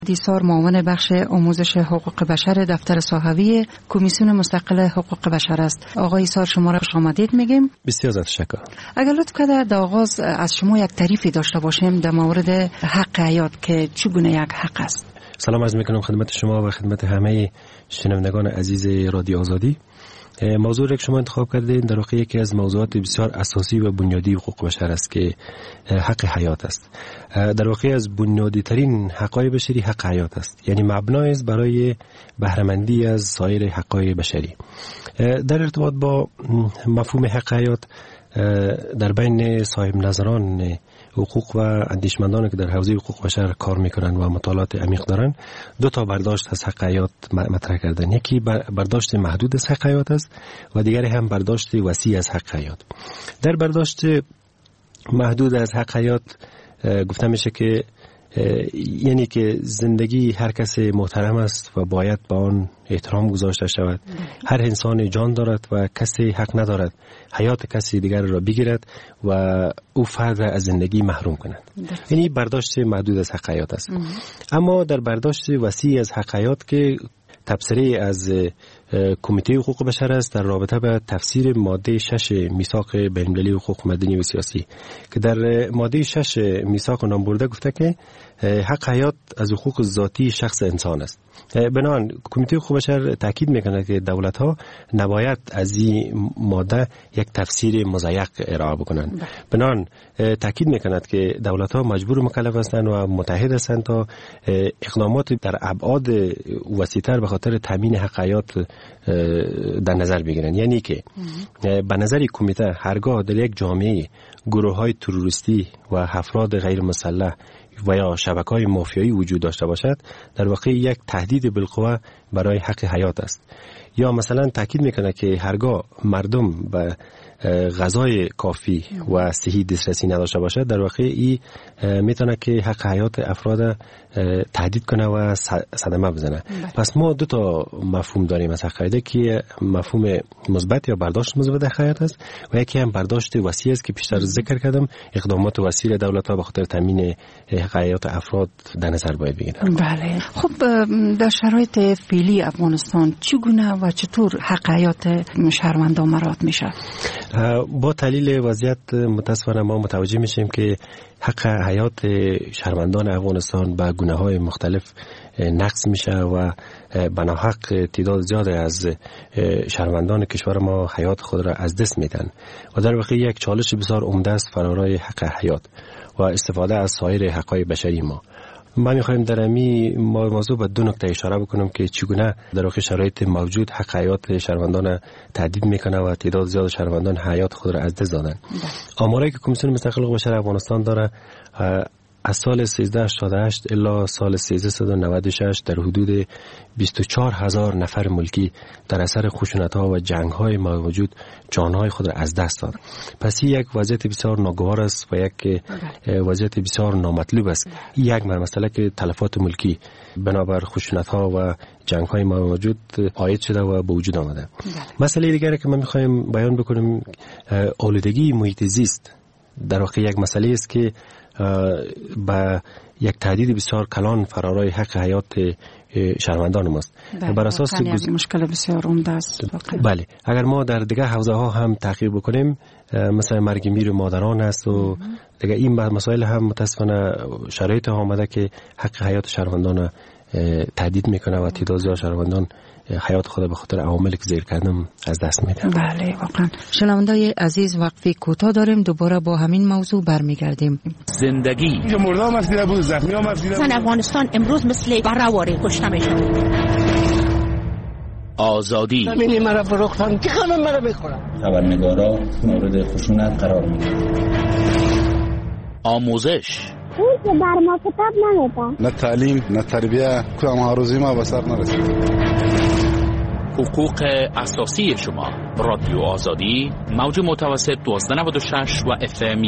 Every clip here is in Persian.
دیسار معاون بخش آموزش حقوق بشر دفتر صحوی کمیسیون مستقل حقوق بشر است. آقای ایسار شما را خوش آمدید میگیم. بسیار تشکر. اگر لطف کنید در آغاز از شما یک تعریفی داشته باشیم در مورد حق حیات که چگونه یک حق است. سلام عرض میکنم خدمت شما و خدمت همه شنوندگان عزیز رادیو آزادی. موضوعی که شما انتخاب کردید در واقع یکی از موضوعات بسیار اساسی و بنیادی حقوق بشر است که حق حیات است. در واقع از بنیادی ترین حقوق بشری حق حیات است، یعنی مبنای است برای بهره‌مندی از سایر حقوق بشری. در ارتباط با مفهوم حق حیات در بین صاحب نظران حقوق و اندیشمندانی که در حوزه حقوق بشر کار میکنن و مطالعات عمیق دارن دو تا برداشت از حق حیات مطرح کردن. یکی برداشت محدود از حق حیات است و دیگری هم برداشت وسیع از حق حیات. در برداشت محدود از حق حیات گفته میشه که یعنی که زندگی هر کس محترم است و باید با آن احترام گذاشته شود. هر انسان جان دارد و کسی حق ندارد حیات کسی دیگر را بگیرد و او فرد را از زندگی محروم کند. یعنی برداشت محدود از حق حیات است. اما در برداشت وسیع از حق حیات که تبصره از کمیته حقوق بشر است در رابطه به تفسیر ماده 6 میثاق بین‌المللی حقوق مدنی و سیاسی که در ماده 6 میثاق نام برده گفته که حق حیات از حقوق ذاتی شخص انسان است. بنابراین کمیته حقوق بشر تاکید می‌کند که دولت‌ها نباید از این ماده یک تفسیر مضیق ارائه بکنند. بنابراین تاکید می‌کند که دولت‌ها مجبور و مکلف هستند و متحد هستند تا اقدامات در ابعاد وسیع‌تر به خاطر تامین حق حیات در نظر بگیرند. یعنی که به نظر کمیته هرگاه در یک جامعه گروه‌های تروریستی و افراد غیر مسلح و یا شبکه‌های مافیایی وجود داشته باشد در واقع یک تهدید بالقوه برای حق حیات است. یا مثلا تاکید میکنه که هرگاه مردم به غذای کافی و صحی دسترسی نداشته باشد در واقع این میتونه که حق حیات افراد تهدید کنه و صدمه بزنه. پس ما دو تا مفهوم داریم از حق حیات که مفهوم مثبت یا برداشت مثبت حق حیات است و یکی هم برداشت وسیع است که پیشتر ذکر کردم اقدامات وسیع دولت‌ها به خاطر تامین حق حیات افراد در نظر باید بگیرند. بله. خب در شرایط فعلی افغانستان چگونه و چطور حق حیات شهروندان مراعات میشه؟ با تحلیل وضعیت متاسفانه ما متوجه میشیم که حق حیات شهروندان افغانستان به گونه‌های مختلف نقض میشه و بناحق تعداد زیاد از شهروندان کشور ما حیات خود را از دست میدن و در واقع یک چالش بسیار عمده است فرارای حق حیات و استفاده از سایر حقوق بشری ما میخوایم در این موضوع به دو نکته اشاره بکنم که چگونه در واقع شرایط موجود حق حیات شهروندان تهدید میکنه و تعداد زیاد شهروندان حیات خود را از دست دادن. آماری که کمیسیون مستقل حقوق بشر افغانستان داره از سال 1388 الی سال 1396 در حدود 24,000 نفر ملکی در اثر خشونت‌ها و جنگ‌های موجود جان‌های خود را از دست داد. پس این یک وضعیت بسیار ناگوار است و یک وضعیت بسیار نامطلوب است. این یک مسئله که تلفات ملکی بنابر خشونت‌ها و جنگ‌های موجود عاید شده و به وجود آمده. مسئله دیگری که ما می‌خوایم بیان بکنیم آلودگی محیط زیست در واقع یک مسئله است که با یک تهدید بسیار کلان فرارای حق حیات شهروندان ماست. بر اساس مشکل بسیار عمده است. بله، اگر ما در دیگه حوزه ها هم تحقیق بکنیم مثلا مرگ میر مادران است و دیگه این مسائل هم متاسفانه شرایط ها آمده که حق حیات شهروندان تهدید میکنه و تعداد زیاد شهروندان حیات خود به خاطر عواملی که ذکر کردم از دست میدن. بله واقعا. شنوندای عزیز وقفه کوتاه داریم، دوباره با همین موضوع برمیگردیم. زندگی مردم مسئله بود، زخمی ها مسئله بود. افغانستان امروز مثل برآواره کشته میشه. آزادی زمینی مرا فروختن که خانم مرا بخورن. خبرنگارا مورد خشونت قرار میگیرن. آموزش اون که در ما کتاب نمیدن. نه تعلیم نه تربیه کدام آرزوی ما به سر نرسید. حقوق اساسی شما. رادیو آزادی موج متوسط 1296 و FM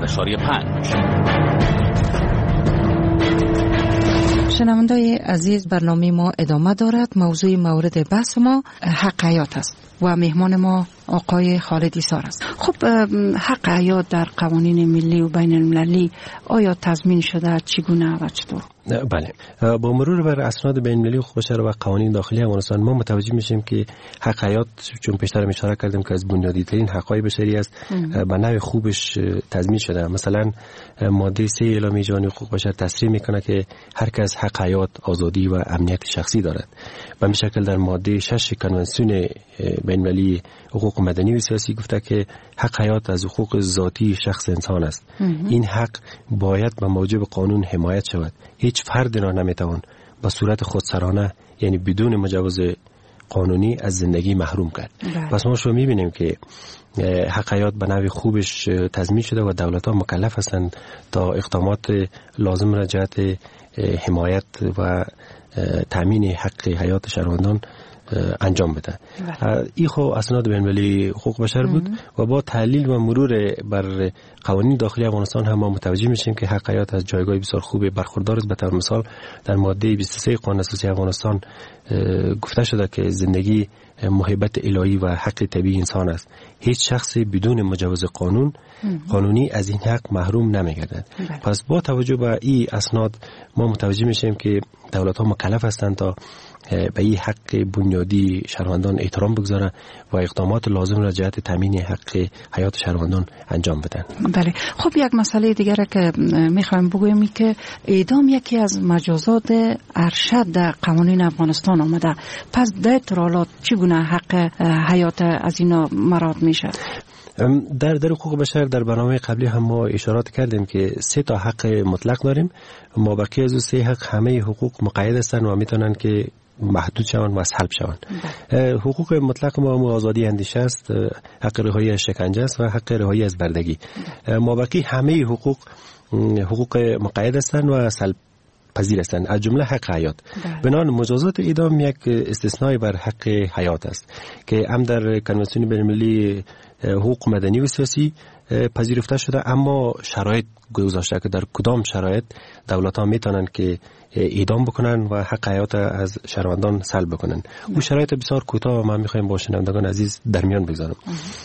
100.5. شنوندای عزیز برنامه ما ادامه دارد. موضوع مورد بحث ما حق حیات است و مهمان ما آقای خالد ایسار است. خب حق حیات در قوانین ملی و بین المللی آیا تضمین شده؟ چگونه و چطور؟ بله، با مرور بر اسناد بین المللی حقوق بشر و قوانین داخلی افغانستان ما متوجه میشیم که حق حیات، چون پیشتر اشاره کردیم که از بنیادی ترین حقوق بشری است، به نوع خوبش تضمین شده. مثلا ماده 3 اعلامیه جهانی حقوق بشر تصریح میکنه که هر کس حق حیات، آزادی و امنیت شخصی دارد. به همین شکل در ماده 6 کنوانسیون بین المللی حقوق مدنی و سیاسی گفته که حق حیات از حقوق ذاتی شخص انسان است. این حق باید به موجب قانون حمایت شود. هیچ فرد را نمیتوان به صورت خودسرانه، یعنی بدون مجوز قانونی، از زندگی محروم کرد. پس ما شو میبینیم که حق حیات به نوع خوبش تضمین شده و دولت‌ها مکلف هستند تا اقدامات لازم را جهت حمایت و تامین حق حیات شهروندان انجام بده. این خو اسناد بین المللی حقوق بشر بود و با تحلیل و مرور بر قوانین داخلی افغانستان هم ما متوجه میشیم که حق حیات از جایگاه بسیار خوب برخوردار است. به طور مثال در ماده 23 قانون اساسی افغانستان گفته شده که زندگی محبت الهی و حق طبیعی انسان است. هیچ شخصی بدون مجوز قانونی از این حق محروم نمیگردد. پس با توجه به این اسناد ما متوجه میشیم که دولت‌ها مکلف هستند تا به این حق بنیادی شهروندان احترام بگذارن و اقدامات لازم را جهت تامین حق حیات شهروندان انجام بدن. بله. خب یک مسئله دیگر که میخوایم بگویم که اعدام یکی از مجازات ارشد در قوانین افغانستان آمده. پس در اطرالات چگونه حق حیات از اینا مراد میشه؟ در حقوق بشر در برنامه قبلی هم ما اشارات کردیم که 3 تا حق مطلق داریم. ما بقیه از 3 حق همه حقوق مقید هستند و میتونن که محدود شوند و سلب شوند. حقوق مطلق ما آزادی اندیشه است، حق رهایی از شکنجه است و حق رهایی از بردگی. ما بقیه همه حقوق مقید هستند و سلب پذیر هستند، از جمله حق حیات. بنابراین مجازات اعدام یک استثنای بر حق حیات است که هم در کنوانسیون بین المللی حقوق مدنی و سیاسی پذیرفته شده، اما شرایط گذاشته که در کدام شرایط دولت‌ها میتونن که اعدام بکنن و حق حیات از شهروندان سلب بکنن. او شرایط بسیار کوتاه ما میخوایم با شنوندگان عزیز در میان بگذارم.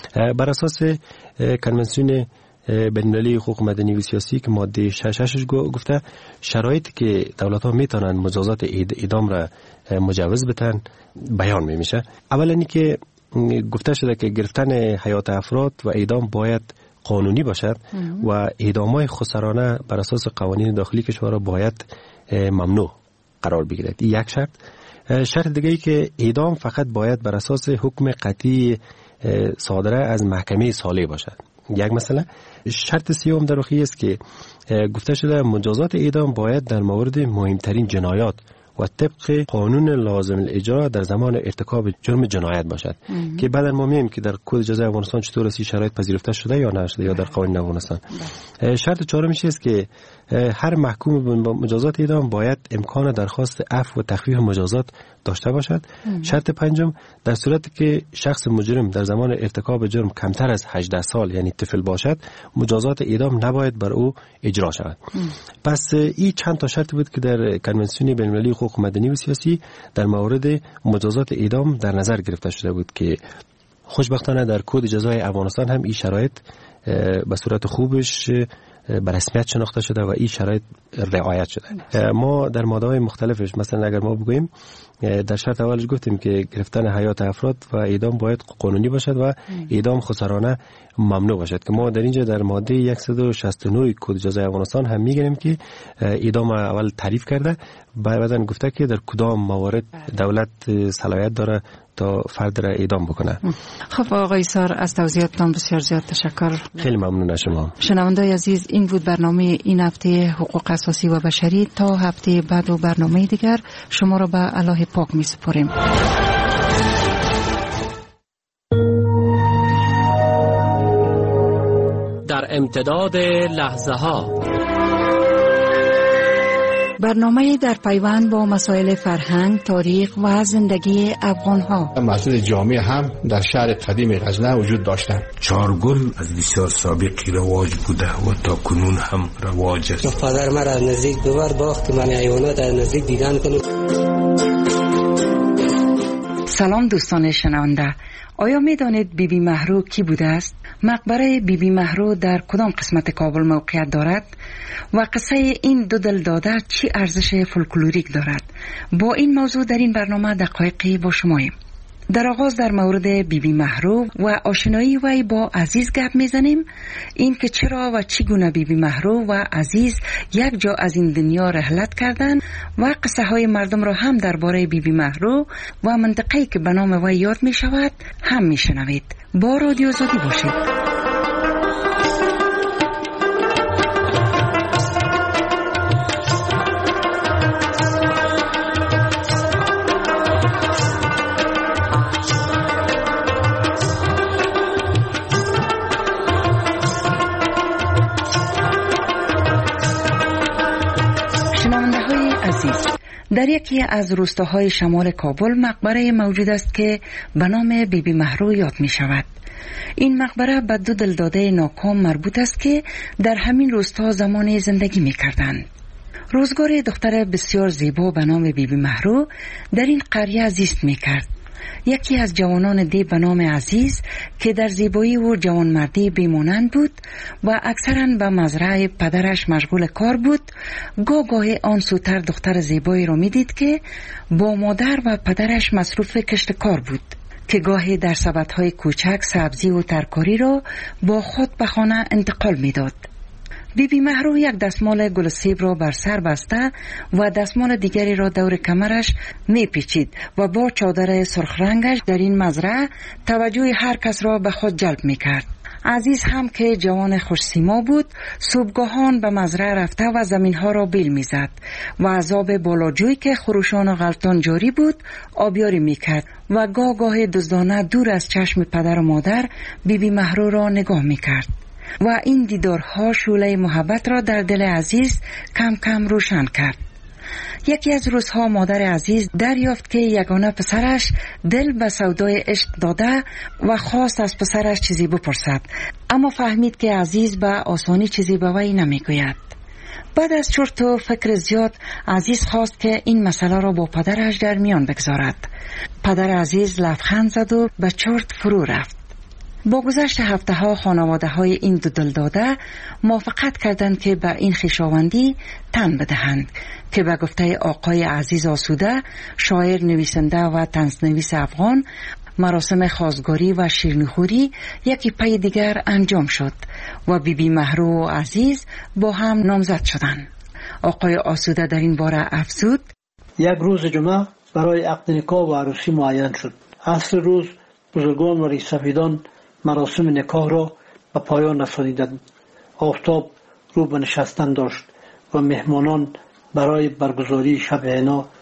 بر اساس کنوانسیون بین المللی حقوق مدنی و سیاسی که ماده 6 گفته شرایطی که دولت‌ها میتونن مجازات اعدام را مجوز بدن بیان میشه. اولا اینکه گفته شده که گرفتن حیات افراد و اعدام باید قانونی باشد و اعدام‌های خودسرانه بر اساس قوانین داخلی کشور باید ممنوع قرار بگیرد. این یک شرط. شرط دیگه ای که اعدام فقط باید بر اساس حکم قطعی صادره از محکمه صالح باشد. یک مسئله. شرط سوم در واقع است که گفته شده مجازات اعدام باید در مورد مهمترین جنایات و طبق قانون لازم الاجرا در زمان ارتکاب جرم جنایت باشد که بعدا ما می‌بینیم که در کد جزای افغانستان چطور است شرایط پذیرفته شده یا نشده یا در قوانین افغانستان. شرط چهارم است که هر محکوم به مجازات اعدام باید امکان درخواست عفو و تخفیف مجازات داشته باشد. شرط پنجم در صورتی که شخص مجرم در زمان ارتکاب جرم کمتر از 18 سال یعنی طفل باشد مجازات اعدام نباید بر او اجرا شود. پس این چند تا شرط بود که در کنوانسیون بین المللی حقوق مدنی و سیاسی در مورد مجازات اعدام در نظر گرفته شده بود که خوشبختانه در کد جزای افغانستان هم این شرایط به صورت خوبش به رسمیت شناخته شده و این شرایط رعایت شده. ما در ماده‌های مختلفش مثلا اگر ما بگوییم در شرط اولش گفتیم که گرفتن حیات افراد و اعدام باید قانونی باشد و اعدام خودسرانه ممنوع باشد که ما در اینجا در ماده 169 کد جزای افغانستان هم میگیم که اعدام اول تعریف کرده، بعداً گفته که در کدام موارد دولت صلاحیت داره تا فرد را اعدام بکنه. خب آقای ایسار از توضیحاتتان بسیار زیاد تشکر. خیلی ممنون از شما. شنوندگان عزیز این بود برنامه این هفته حقوق اساسی و بشری. تا هفته بعد و برنامه دیگر شما را به الله پاک می سپاریم. در امتداد لحظه ها برنامه در پیوند با مسائل فرهنگ، تاریخ و زندگی افغان‌ها. مسجد جامع هم در شهر قدیم غزنه وجود داشتند. چارگل از بسیار سابقی رواج بوده و تا کنون هم رواج است. پدر من از نزدیک ببر باخت که من حیوانات از نزدیک دیدن کنم. سلام دوستان شنونده، آیا می دانید بیبی مهرو کی بوده است؟ مقبره بیبی مهرو در کدام قسمت کابل موقعیت دارد و قصه این دو دلداده چی ارزش فولکلوریک دارد؟ با این موضوع در این برنامه دقایقی با شماییم. در آغاز در مورد بیبی مهرو و آشنایی وی با عزیز گپ میزنیم، این که چرا و چگونه بیبی مهرو و عزیز یک جا از این دنیا رحلت کردند و قصه های مردم را هم درباره بیبی مهرو و منطقه‌ای که به نام وی یاد می شود هم می شنوید. با رادیو آزادی باشید. در یکی از روستاهای شمال کابل مقبره موجود است که به نام بیبی مهرو یاد می شود. این مقبره به دو دلداده ناکام مربوط است که در همین روستا زمان زندگی می کردند. روزگار دختر بسیار زیبا به نام بیبی مهرو در این قریه زیست می کرد. یکی از جوانان دی به نام عزیز که در زیبایی و جوانمردی بیمانند بود و اکثرا به مزرعه پدرش مشغول کار بود، گاهی آن سوتر دختر زیبایی را می دید که با مادر و پدرش مصروف کشت کار بود که گاهی در سبدهای کوچک سبزی و ترکاری را با خود به خانه انتقال می داد. بیبی مهرو یک دستمال گل سیب را بر سر بسته و دستمال دیگری را دور کمرش می پیچید و با چادر سرخ رنگش در این مزرعه توجه هر کس را به خود جلب می کرد. عزیز هم که جوان خوش سیما بود، صبحگاهان به مزرعه رفته و زمینها را بیل می زد و از آب بالاجوی که خروشان و غلطان جاری بود آبیاری می کرد و گاه دزدانه دور از چشم پدر و مادر بیبی مهرو را نگاه می کرد. و این دیدارها شعله محبت را در دل عزیز کم کم روشن کرد. یکی از روزها مادر عزیز دریافت که یگانه پسرش دل به سودای عشق داده و خواست از پسرش چیزی بپرسد، اما فهمید که عزیز به آسانی چیزی به وی نمیگوید. بعد از چرت و فکر زیاد عزیز خواست که این مسئله را با پدرش در میان بگذارد. پدر عزیز لبخند زد و به چرت فرو رفت. با گذشت هفته ها خانواده های این دو دلداده موافقت کردند که به این خویشاوندی تن بدهند که به گفته آقای عزیز آسوده، شاعر، نویسنده و طنزنویس افغان، مراسم خواستگاری و شیرینیخوری یکی پی دیگر انجام شد و بیبی مهرو و عزیز با هم نامزد شدند. آقای آسوده در این باره افزود: یک روز جمعه برای عقد نکاح و عروسی معین شد. عصر روز بزرگان و ریشسفیدان مراسم نکاح را به پایان رسانیدند. آفتاب رو به نشستن داشت و مهمانان برای برگزاری شب حنا